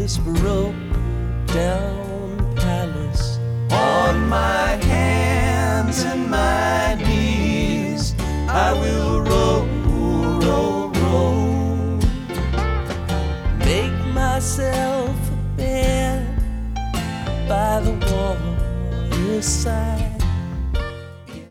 this broke down palace. On my hands and my knees I will roll, roll, roll. Make myself a bed by the waterside.